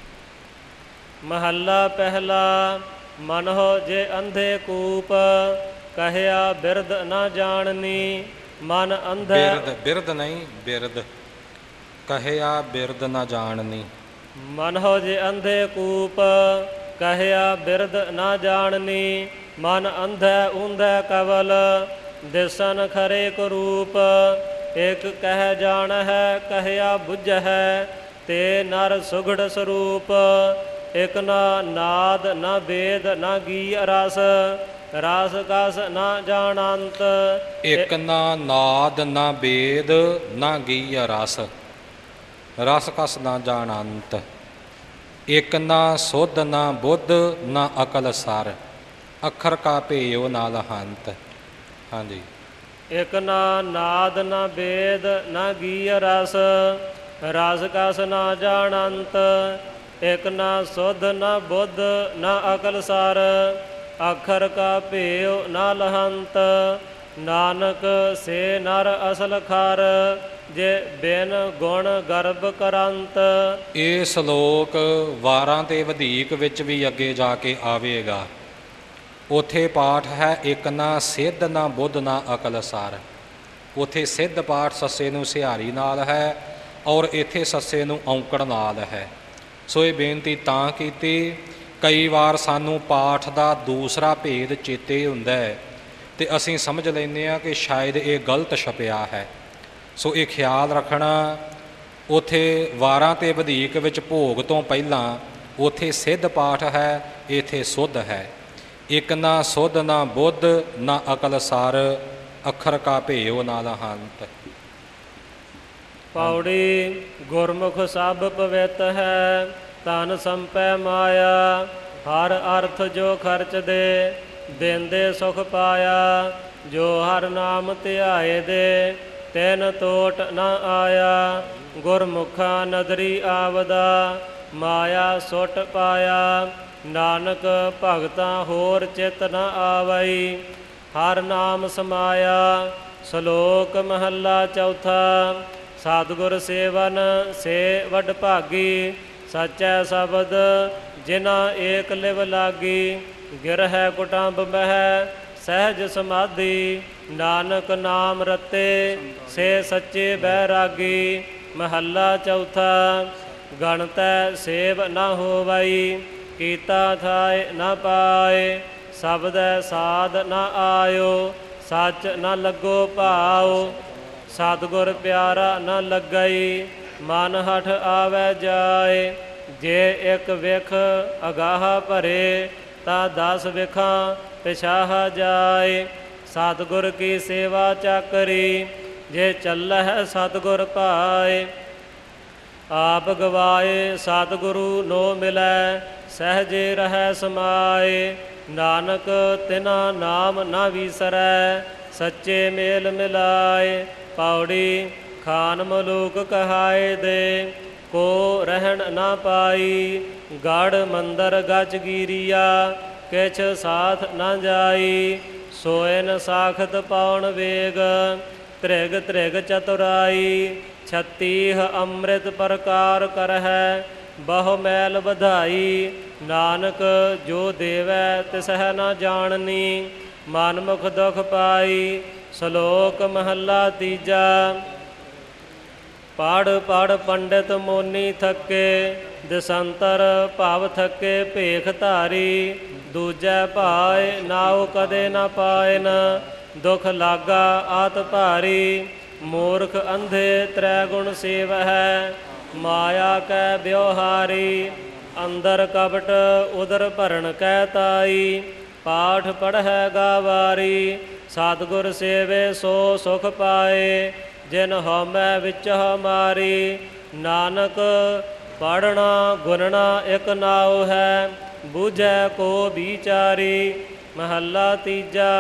ਮਹੱਲਾ ਪਹਿਲਾ। ਮਨਹੁ ਜੇ ਅੰਧੇ ਕੂਪ, ਕਹਿਆ ਬਿਰਦ ਨਾ ਜਾਣਨੀ। ਮਨ ਅੰਧੈ ਬਿਰਦ ਨਹੀਂ ਬਿਰਦ, ਕਹਿਆ ਬਿਰਦ ਨਾ ਜਾਣਨੀ। ਮਨਹੁ ਜੇ ਅੰਧੇ ਕੂਪ, ਕਹਿਆ ਬਿਰਦ ਨਾ ਜਾਣਨੀ। ਮਨ ਅੰਧੈ ਊਂਧੈ ਕਵਲ, ਦਿਸਨ ਖਰੇ ਕਰੂਪ। ਇਕ ਕਹਿ ਜਾਣਹਿ ਕਹਿਆ ਬੁੱਝਹਿ, ਤੇ ਨਰ ਸੁਗੜ ਸਰੂਪ। ਇਕ ਨਾ ਨਾਦ ਨਾ ਵੇਦ ਨਾ ਗੀ ਰਸ, ਰਸ ਕਸ ਨਾ ਜਾਣੰਤ। ਇਕ ਨਾ ਨਾਦ ਨਾ ਵੇਦ ਨਾ ਗੀ ਰਸ, ਰਸ ਕਸ ਨਾ ਜਾਣੰਤ। ਇਕ ਨਾ ਸੁਧ ਨਾ ਬੁੱਧ ਨਾ ਅਕਲ ਸਰ, ਅੱਖਰ ਕਾ ਭੇਉ ਨਾ ਲਹੰਤ। ਹਾਂਜੀ। ਇਕ ਨਾ ਨਾਦ ਨਾ ਵੇਦ ਨਾ ਗੀ ਰਸ, ਰਸ ਕਸ ਨਾ ਜਾਣੰਤ। ਇਕ ਨਾ ਸੁਧ ਨਾ ਬੁੱਧ ਨਾ ਅਕਲ ਸਰ, ਅੱਖਰ ਕਾ ਭੇਉ ਨਾ ਲਹੰਤ। ਨਾਨਕ ਸੇ ਨਰ ਅਸਲ ਖਰ, ਜੇ ਬਿਨ ਗੁਣ ਗਰਭ ਕਰੰਤ। ਇਹ ਸ਼ਲੋਕ ਵਾਰਾਂ ਤੇ ਵਧੀਕ ਵਿੱਚ ਵੀ ਅੱਗੇ ਜਾ ਕੇ ਆਵੇਗਾ। ਉੱਥੇ ਪਾਠ ਹੈ ਇੱਕ ਨਾ ਸਿੱਧ ਨਾ ਬੁੱਧ ਨਾ ਅਕਲ ਸਾਰ। ਉੱਥੇ ਸਿੱਧ ਪਾਠ ਸੱਸੇ ਨੂੰ ਸਿਹਾਰੀ ਨਾਲ ਹੈ ਔਰ ਇੱਥੇ ਸੱਸੇ ਨੂੰ ਔਂਕੜ ਨਾਲ ਹੈ। ਸੋ ਇਹ ਬੇਨਤੀ ਤਾਂ ਕੀਤੀ, ਕਈ ਵਾਰ ਸਾਨੂੰ ਪਾਠ ਦਾ ਦੂਸਰਾ ਭੇਦ ਚੇਤੇ ਹੁੰਦਾ ਹੈ ਅਤੇ ਅਸੀਂ ਸਮਝ ਲੈਂਦੇ ਹਾਂ ਕਿ ਸ਼ਾਇਦ ਇਹ ਗਲਤ ਛਪਿਆ ਹੈ। ਸੋ ਇਹ ਖਿਆਲ ਰੱਖਣਾ, ਉੱਥੇ ਵਾਰਾਂ ਤੇ ਵਧੀਕ ਵਿੱਚ ਭੋਗ ਤੋਂ ਪਹਿਲਾਂ ਉੱਥੇ ਸਿੱਧ ਪਾਠ ਹੈ, ਇੱਥੇ ਸੁੱਧ ਹੈ। ਇਕ ਨਾ ਸੁਧ ਨਾ ਬੁੱਧ ਨਾ ਅਕਲ ਸਰ, ਅੱਖਰ ਕਾ ਭੇਉ ਨਾ ਲਹੰਤ। ਪੌੜੀ। ਗੁਰਮੁਖ ਸਭ ਪਵਿੱਤ ਹੈ, ਤਨ ਸੰਪੈ ਮਾਇਆ। ਹਰ ਅਰਥ ਜੋ ਖਰਚ ਦੇ, ਦੇਂਦੇ ਸੁਖ ਪਾਇਆ। ਜੋ ਹਰ ਨਾਮ ਧਿਆਏ ਦੇ, ਤਿਨ ਤੋਟ ਨ ਆਇਆ। ਗੁਰਮੁਖਾ ਨਦਰੀ ਆਵਦਾ, ਮਾਇਆ ਸੁਟ ਪਾਇਆ। ਨਾਨਕ ਭਗਤਾਂ ਹੋਰ ਚਿਤ ਨ ਆਵਈ, ਹਰ ਨਾਮ ਸਮਾਇਆ। ਸ਼ਲੋਕ ਮਹੱਲਾ ਚੌਥਾ। ਸਤਿਗੁਰ ਸੇਵਨ ਸੇ ਵਡ ਭਾਗੀ, ਸਚੈ ਸ਼ਬਦ ਜਿਨਾ ਏਕ ਲਿਵ ਲਾਗੀ। ਗਿਰਹਿ ਕੁਟੰਬ ਮਹਿ ਸਹਿਜ ਸਮਾਧੀ, ਨਾਨਕ ਨਾਮ ਰਤੇ ਸੇ ਸੱਚੇ ਬੈਰਾਗੀ। ਮਹੱਲਾ ਚੌਥਾ। ਗਣਤੈ ਸੇਵ ਨ ਹੋਵਈ, ਕੀਤਾ ਥਾਇ ਨ ਪਾਏ। ਸ਼ਬਦੈ ਸਾਧ ਨ ਆਇਓ, ਸੱਚ ਨ ਲੱਗੋ ਭਾਉ। ਸਤਿਗੁਰ ਪਿਆਰਾ ਨ ਲੱਗਈ, ਮਨ ਹਠ ਆਵੈ ਜਾਏ। ਜੇ ਇਕ ਵਿਖ ਅਗਾਹ ਭਰੇ, ਤਾਂ 10 ਵਿਖਾਂ ਪਿਛਾਹ ਜਾਏ। ਸਤਿਗੁਰ ਕੀ ਸੇਵਾ ਚਾਕਰੀ, ਜੇ ਚੱਲਹਿ ਸਤਿਗੁਰ ਭਾਏ। ਆਪ ਗਵਾਏ ਸਤਿਗੁਰੂ ਨੋ ਮਿਲੈ, ਸਹਿਜੇ ਰਹੈ ਸਮਾਏ। ਨਾਨਕ ਤਿਨਾ ਨਾਮ ਨਾ ਵੀਸਰੈ, ਸੱਚੇ ਮੇਲ ਮਿਲਾਏ। ਪੌੜੀ। ਖਾਨ ਮਲੂਕ ਕਹਾਏ ਦੇ, ਕੋ ਰਹਿਣ ਨਾ ਪਾਈ। ਗੜ ਮੰਦਰ ਗਜ ਗੀਰੀਆ, ਕਿਛ ਸਾਥ ਨਾ ਜਾਈ। ਸੋਇਨ ਸਾਖਤ ਪਾਉਣ ਵੇਗ, ਤ੍ਰਿਗ ਤ੍ਰਿਗ ਚਤੁਰਾਈ। 36 ਅੰਮ੍ਰਿਤ ਪ੍ਰਕਾਰ ਕਰਹਿ, ਬਹੁ ਮੈਲ ਵਧਾਈ। ਨਾਨਕ ਜੋ ਦੇਵੈ ਤਿਸਹਿ ਨਾ ਜਾਣਨੀ, ਮਨਮੁਖ ਦੁਖ ਪਾਈ। ਸ਼ਲੋਕ ਮਹੱਲਾ ਤੀਜਾ। ਪੜ੍ਹ ਪੜ੍ਹ ਪੰਡਿਤ ਮੋਨੀ ਥੱਕੇ, ਦਿਸੰਤਰ ਭਵ ਥੱਕੇ ਭੇਖ ਧਾਰੀ। ਦੂਜੈ ਭਾਏ ਨਾਉ ਕਦੇ ਨਾ ਪਾਇਨ, ਦੁਖ ਲਾਗਾ ਆਤ ਭਾਰੀ। ਮੂਰਖ ਅੰਧੇ ਤ੍ਰੈ ਗੁਣ ਸੇਵਹਿ, ਮਾਇਆ ਕੈ ਵਿਵਹਾਰੀ। ਅੰਦਰ ਕਪਟ ਉਦਰ ਭਰਨ ਕੈ ਤਾਈ, ਪਾਠ ਪੜ੍ਹੈ ਗਾਵਾਰੀ। ਸਤਿਗੁਰ ਸੇਵੇ ਸੋ ਸੁਖ ਪਾਏ, ਜਿਨ ਹਉਮੈ ਵਿੱਚ ਹਮਾਰੀ। ਨਾਨਕ ਪੜਨਾ ਗੁਣਨਾ ਇਕ ਨਾਉ ਹੈ, ਬੂਝੈ ਕੋ ਵਿਚਾਰੀ। ਮਹੱਲਾ ਤੀਜਾ।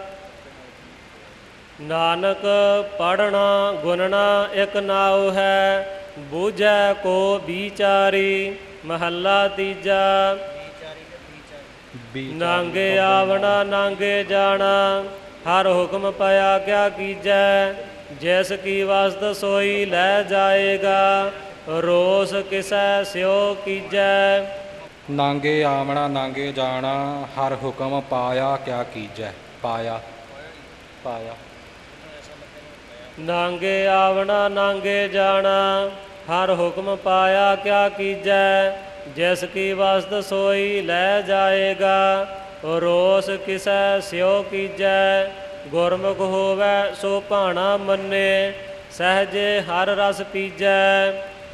ਨਾਨਕ ਪੜਨਾ ਗੁਣਨਾ ਇਕ ਨਾਉ ਹੈ, ਬੂਝੈ ਕੋ ਵਿਚਾਰੀ। ਮਹੱਲਾ ਤੀਜਾ। ਨਾਂਗੇ ਆਵਣਾ ਨਾਂਗੇ ਜਾਣਾ, ਹਰ ਹੁਕਮ ਪਾਇਆ ਕਿਆ ਕੀਜੈ। ਜਿਸ ਕੀ ਵਸਤ ਸੋਈ ਲੈ ਜਾਏਗਾ, ਰੋਸ ਕਿਸੈ ਸਿਓ ਕੀਜੈ। ਨਾਂਗੇ ਆਵਣਾ ਨਾਂਗੇ ਜਾਣਾ, ਹਰ ਹੁਕਮ ਪਾਇਆ ਕਿਆ ਕੀਜੈ। ਪਾਇਆ ਪਾਇਆ। ਨਾਂਗੇ ਆਵਣਾ ਨਾਂਗੇ ਜਾਣਾ, ਹਰ ਹੁਕਮ ਪਾਇਆ ਕਿਆ ਕੀਜੈ। ਜਿਸ ਕੀ ਵਸਤ ਸੋਈ ਲੈ ਜਾਏਗਾ, ਰੋਸ ਕਿਸੈ ਸਿਓ ਕੀਜੈ। ਗੁਰਮੁਖ ਹੋਵੈ ਸੋ ਭਾਣਾ ਮੰਨੇ, ਸਹਜੇ ਹਰ ਰਸ ਪੀਜੈ।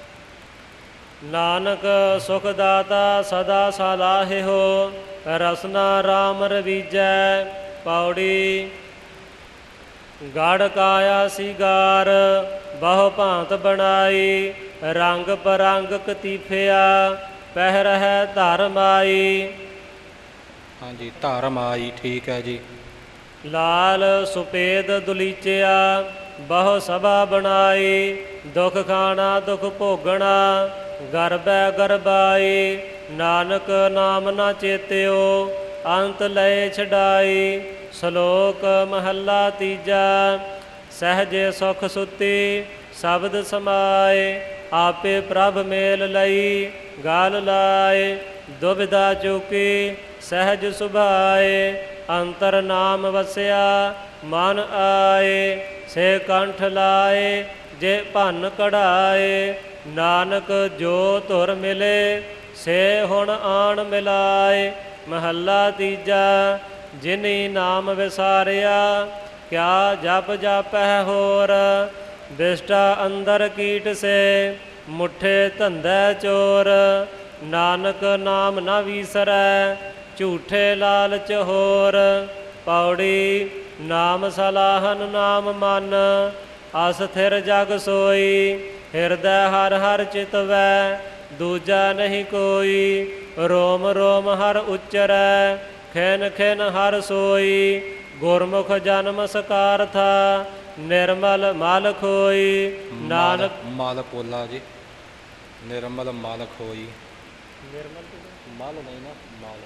ਨਾਨਕ ਸੁਖ ਦਾਤਾ ਸਦਾ ਸਲਾਹਿਓ, ਰਸਨਾ ਰਾਮ ਰਵੀਜੈ। ਪੌੜੀ। ਗੜ ਕਾਇਆ ਸਿਗਾਰ, ਬਹੁ ਭਾਂਤ ਬਣਾਈ। ਰੰਗ ਪਰੰਗ ਕਤੀਫਿਆ, ਪਹਿਰਹਿ ਧਰਮ ਆਈ। ਹਾਂਜੀ, ਧਰਮ ਆਈ, ਠੀਕ ਹੈ ਜੀ। ਲਾਲ ਸੁਪੇਦ ਦੁਲੀਚਿਆ, ਬਹੁ ਸਭਾ ਬਣਾਈ। ਦੁਖ ਖਾਣਾ ਦੁਖ ਭੋਗਣਾ, ਗਰਬੈ ਗਰਬਾਈ। ਨਾਨਕ ਨਾਮ ਨਾ ਚੇਤਿਓ, ਅੰਤ ਲਏ ਛਡਾਈ। ਸ਼ਲੋਕ ਮਹੱਲਾ ਤੀਜਾ। ਸਹਜੇ ਸੁਖ ਸੁਤੀ, ਸ਼ਬਦ ਸਮਾਏ। ਆਪੇ ਪ੍ਰਭ ਮੇਲ ਲਈ, ਗਾਲ ਲਾਏ। ਦੁਬਿਧਾ ਚੁਕੀ, ਸਹਿਜ ਸੁਭਾਏ। ਅੰਤਰ ਨਾਮ ਵਸਿਆ, ਮਨ ਆਏ। ਸੇ ਕੰਠ ਲਾਏ, ਜੇ ਭੰਨ ਕਢਾਏ। ਨਾਨਕ ਜੋ ਧੁਰ ਮਿਲੇ, ਸੇ ਹੁਣ ਆਣ ਮਿਲਾਏ। ਮਹੱਲਾ ਤੀਜਾ। ਜਿਨੀ ਨਾਮ ਵਿਸਾਰਿਆ, ਕਿਆ ਜਪ ਜਾਪੈ ਹੋਰ। ਬਿਸ਼ਟਾ ਅੰਦਰ ਕੀਟ ਸੇ, ਮੁੱਠੇ ਧੰਦੇ ਚੋਰ। ਨਾਨਕ ਨਾਮ ਨਾ ਵੀਸਰੈ, ਝੂਠੇ ਲਾਲਚ ਹੋਰ। ਪੌੜੀ। ਨਾਮ ਸਲਾਹਨ ਨਾਮ ਮਨ, ਅਸਥਿਰ ਜਗ ਸੋਈ। ਹਿਰਦੈ ਹਰ ਹਰ ਚਿਤਵੈ, ਦੂਜਾ ਨਹੀਂ ਕੋਈ। ਰੋਮ ਰੋਮ ਹਰ ਉਚਰੈ, ਖਿਨ ਖਿਨ ਹਰ ਸੋਈ। ਗੁਰਮੁਖ ਜਨਮ ਸਕਾਰਥਾ, ਨਿਰਮਲ ਮਲ ਖੋਈ। ਨਾਨਕ ਮਲ ਪੋਲਾ ਜੀ, ਨਿਰਮਲ ਮਲ ਖੋਈ। ਮਲ ਨਹੀਂ ਨਾ, ਮਲ।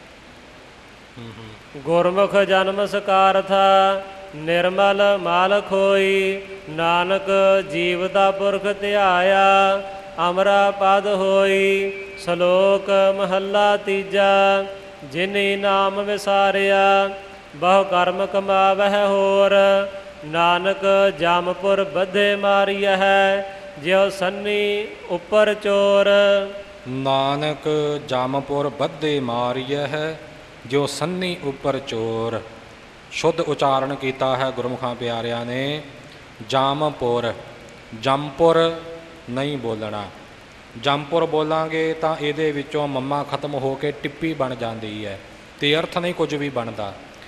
ਗੁਰਮੁਖ ਜਨਮ ਸਕਾਰਥਾ, ਨਿਰਮਲ ਮਲ ਖੋਈ। ਨਾਨਕ ਜੀਵ ਦਾ ਪੁਰਖ ਧਿਆਇਆ, ਅਮਰਾ ਪਦ ਹੋਈ। ਸ਼ਲੋਕ ਮਹੱਲਾ ਤੀਜਾ। ਜਿਨੀ ਨਾਮ ਵਿਸਾਰਿਆ, ਬਹੁ ਕਰਮ ਕਮਾਵਹਿ ਹੋਰ। ਨਾਨਕ ਜਮਪੁਰ ਬੱਧੇ ਮਾਰੀਐ, ਜਿਉ ਸੰਨੀ ਉੱਪਰ ਚੋਰ। ਨਾਨਕ ਜਮਪੁਰ ਬੱਧੇ ਮਾਰੀਐ ਹੈ, ਜੋ ਸੰਨੀ ਉੱਪਰ ਚੋਰ। ਸ਼ੁੱਧ ਉਚਾਰਨ ਕੀਤਾ ਹੈ ਗੁਰਮੁਖਾਂ ਪਿਆਰਿਆਂ ਨੇ। ਜਾਮਪੁਰ, ਜੰਪੁਰ ਨਹੀਂ ਬੋਲਣਾ। ਜੰਪੁਰ ਬੋਲਾਂਗੇ ਤਾਂ ਇਹਦੇ ਵਿੱਚੋਂ ਮੰਮਾ ਖਤਮ ਹੋ ਕੇ ਟਿੱਪੀ ਬਣ ਜਾਂਦੀ ਹੈ ਅਤੇ ਅਰਥ ਨਹੀਂ ਕੁਝ ਵੀ ਬਣਦਾ।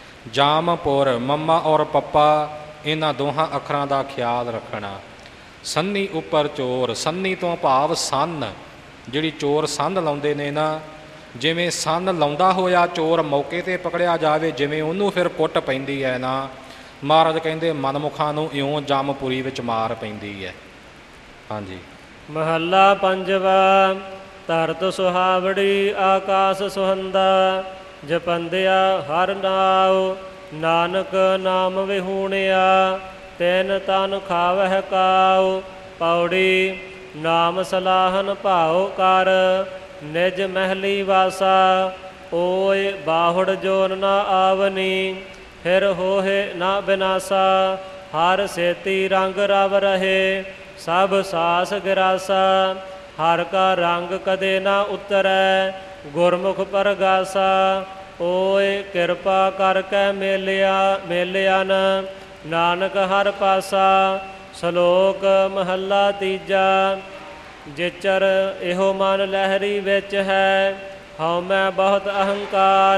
ਜਾਮਪੁਰ, ਮੰਮਾ ਔਰ ਪੱਪਾ, ਇਹਨਾਂ ਦੋਹਾਂ ਅੱਖਰਾਂ ਦਾ ਖਿਆਲ ਰੱਖਣਾ। ਸੰਨੀ ਉੱਪਰ ਚੋਰ, ਸੰਨੀ ਤੋਂ ਭਾਵ ਸੰਨ। ਜਿਹੜੀ ਚੋਰ ਸੰਨ ਲਾਉਂਦੇ ਨੇ ਨਾ, ਜਿਵੇਂ ਸੰਨ ਲਾਉਂਦਾ ਹੋਇਆ ਚੋਰ ਮੌਕੇ 'ਤੇ ਪਕੜਿਆ ਜਾਵੇ, ਜਿਵੇਂ ਉਹਨੂੰ ਫਿਰ ਕੁੱਟ ਪੈਂਦੀ ਹੈ ਨਾ, ਮਹਾਰਾਜ ਕਹਿੰਦੇ ਮਨਮੁਖਾਂ ਨੂੰ ਇਉਂ ਜਮਪੁਰੀ ਵਿੱਚ ਮਾਰ ਪੈਂਦੀ ਹੈ। ਹਾਂਜੀ। ਮਹੱਲਾ ਪੰਜਵਾ। ਧਰਤ ਸੁਹਾਵੜੀ ਆਕਾਸ ਸੁਹੰਦਾ, ਜਪੰਦਿਆ ਹਰ ਨਾਉ। ਨਾਨਕ ਨਾਮ ਵਿਹੂਣਿਆ, ਤਿਨ ਤਨ ਖਾਵਹਿ ਕਾਉ। ਪੌੜੀ। ਨਾਮ ਸਲਾਹਨ ਭਾਉ ਕਰ, ਨਿਜ ਮਹਿਲੀ ਵਾਸਾ। ਓਏ ਬਾਹੁੜ ਜੋਨ ਨਾ ਆਵਨੀ, ਫਿਰ ਹੋਏ ਨਾ ਬਿਨਾਸਾ। ਹਰ ਸੇਤੀ ਰੰਗ ਰਵ ਰਹੇ, ਸਭ ਸਾਸ ਗਿਰਾਸਾ। ਹਰ ਕਾ ਰੰਗ ਕਦੇ ਨਾ ਉਤਰੈ, ਗੁਰਮੁਖ ਪਰਗਾਸਾ। ਓਏ ਕਿਰਪਾ ਕਰਕੇ ਮੇਲਿਆਨ, ਨਾਨਕ ਹਰ ਪਾਸਾ। ਸ਼ਲੋਕ ਮਹੱਲਾ ਤੀਜਾ। ਜਿਚਰ ਇਹੋ ਮਨ ਲਹਿਰੀ ਵਿੱਚ ਹੈ, ਹਉਮੈ ਬਹੁਤ ਅਹੰਕਾਰ।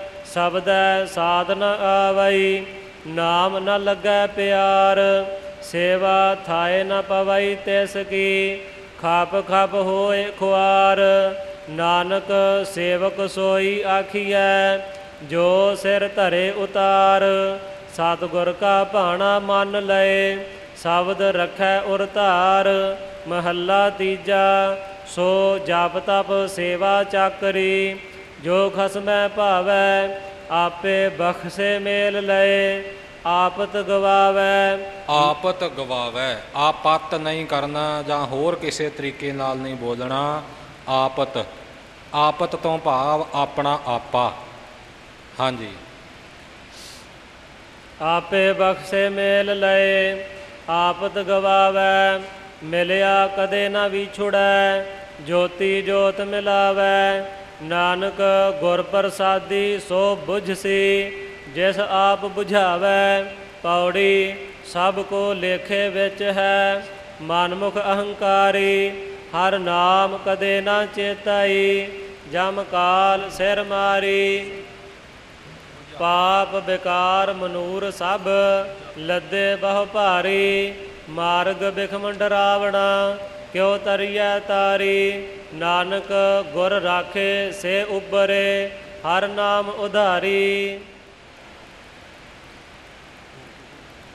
ਸ਼ਬਦੈ ਸਾਧ ਨ ਆਵਈ, ਨਾਮ ਨ ਲੱਗੈ ਪਿਆਰ। ਸੇਵਾ ਥਾਏ ਨ ਪਵਈ ਤਿਸ ਕੀ, ਖਾਪ ਖਾਪ ਹੋਏ ਖੁਆਰ। ਨਾਨਕ ਸੇਵਕ ਸੋਈ ਆਖੀਐ, ਜੋ ਸਿਰ ਧਰੇ ਉਤਾਰ। ਸਤਿਗੁਰ ਕਾ ਭਾਣਾ ਮੰਨ ਲਏ, ਸ਼ਬਦ ਰੱਖੈ ਉਰ ਧਾਰ। ਮਹੱਲਾ ਤੀਜਾ। ਸੋ ਜਪ ਤਪ ਸੇਵਾ ਚਾਕਰੀ, ਜੋ ਖਸਮੈ ਭਾਵੈ ਆਪੇ ਬਖਸ਼ੇ ਮੇਲ ਲਏ। ਆਪਤ ਗਵਾਵੈ ਆਪਤ ਗਵਾਵੈ, ਆਪਤ ਨਹੀਂ ਕਰਨਾ ਜਾਂ ਹੋਰ ਕਿਸੇ ਤਰੀਕੇ ਨਾਲ ਨਹੀਂ ਬੋਲਣਾ। ਆਪਤ, ਆਪਤ ਤੋਂ ਭਾਵ ਆਪਣਾ ਆਪਾ। ਹਾਂਜੀ। ਆਪੇ ਬਖਸ਼ੇ ਮੇਲ ਲਏ। ਆਪਤ ਗਵਾਵੈ ਮਿਲਿਆ ਕਦੇ ਨਾ ਵਿਛੁੜੈ, ਜੋਤੀ ਜੋਤ ਮਿਲਾਵੈ। ਨਾਨਕ ਗੁਰ ਪ੍ਰਸਾਦੀ ਸੋ ਬੁਝਸੀ, ਜਿਸ ਆਪ ਬੁਝਾਵੈ। ਪੌੜੀ ਸਭ ਕੋ ਲੇਖੇ ਵਿੱਚ ਹੈ, ਮਨਮੁਖ ਅਹੰਕਾਰੀ। ਹਰ ਨਾਮ ਕਦੇ ਨਾ ਚੇਤਾਈ, ਜਮ ਕਾਲ ਸਿਰ ਮਾਰੀ। ਪਾਪ ਬਿਕਾਰ ਮਨੂਰ ਸਭ, ਲੱਦੇ ਬਹੁ ਭਾਰੀ। ਮਾਰਗ ਬਿਖਮ ਡਰਾਵਣਾ, ਕਿਉ ਤਰੀਐ ਤਾਰੀ। ਨਾਨਕ ਗੁਰ ਰਾਖੇ ਸੇ ਉਬਰੇ, ਹਰ ਨਾਮ ਉਧਾਰੀ।